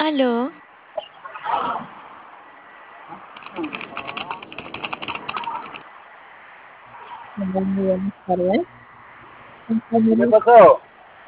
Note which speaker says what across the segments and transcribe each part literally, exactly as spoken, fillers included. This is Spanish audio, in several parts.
Speaker 1: Aló,
Speaker 2: Hola, muy buenas tardes.
Speaker 3: ¿Qué
Speaker 2: Jaime
Speaker 3: pasó?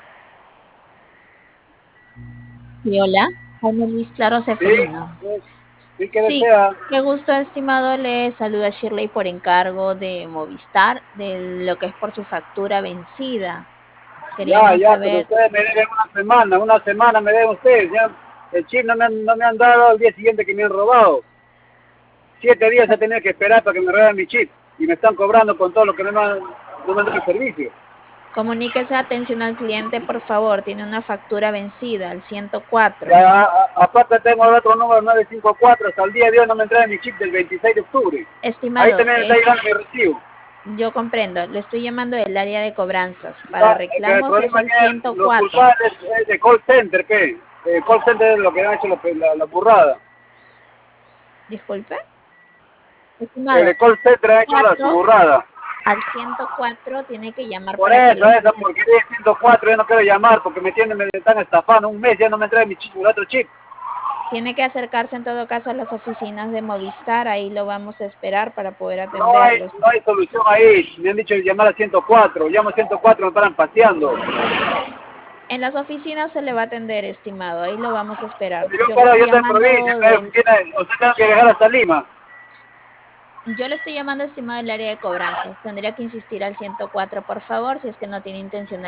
Speaker 2: Sí, hola. Jaime Luis Claro
Speaker 3: Sí,
Speaker 2: Ceferino.
Speaker 3: sí, sí que
Speaker 2: Sí,
Speaker 3: desea.
Speaker 2: qué gusto, estimado. Le saluda Shirley por encargo de Movistar, de lo que es por su factura vencida.
Speaker 3: Ya,
Speaker 2: Queríamos
Speaker 3: ya, pero
Speaker 2: saber,
Speaker 3: ustedes me deben una semana, una semana me deben ustedes. Ya, el chip no me, han, no me han dado al día siguiente que me han robado. Siete días he tenido que esperar para que me roben mi chip. Y me están cobrando con todo lo que no me han, no me han dado el servicio.
Speaker 2: comuníquese a atención al cliente, por favor. Tiene una factura vencida, al ciento cuatro.
Speaker 3: Ya, a- a- aparte tengo el otro número nueve cinco cuatro, hasta el día de hoy no me entregan mi chip del veintiséis de octubre. Ahí
Speaker 2: Estimado,
Speaker 3: también me está
Speaker 2: es,
Speaker 3: llegando mi recibo.
Speaker 2: yo comprendo. Le estoy llamando del área de cobranzas. Para
Speaker 3: Ya, eh, que el
Speaker 2: reclamos es
Speaker 3: problema
Speaker 2: el
Speaker 3: ya es
Speaker 2: ciento
Speaker 3: los
Speaker 2: cuatro.
Speaker 3: culpables es de call center, ¿qué? Eh, call center es lo que han hecho la, la, la burrada.
Speaker 2: Disculpe.
Speaker 3: El
Speaker 2: Estimado,
Speaker 3: de call center ha hecho la, su
Speaker 2: cuatro
Speaker 3: burrada.
Speaker 2: al ciento cuatro tiene que llamar
Speaker 3: Por
Speaker 2: para que
Speaker 3: eso,
Speaker 2: le
Speaker 3: esa porquería de ciento cuatro, yo no quiero llamar porque me tienen, me están estafando. Un mes ya no me trae mi chip, el otro chip.
Speaker 2: tiene que acercarse en todo caso a las oficinas de Movistar, ahí lo vamos a esperar para poder
Speaker 3: No hay,
Speaker 2: atenderlos.
Speaker 3: no hay solución ahí. Me han dicho llamar a ciento cuatro. Llamo a ciento cuatro, me paran paseando.
Speaker 2: En las oficinas se le va a atender, estimado, ahí lo vamos a esperar.
Speaker 3: Yo
Speaker 2: Yo le
Speaker 3: para, yo
Speaker 2: estoy
Speaker 3: estoy en provincia,
Speaker 2: llamando
Speaker 3: acá hay
Speaker 2: del,
Speaker 3: oficina, o sea, tengo que viajar hasta Lima.
Speaker 2: yo le estoy llamando, estimado, del área de cobranzas. Tendría que insistir al ciento cuatro, por favor, si es que no tiene intención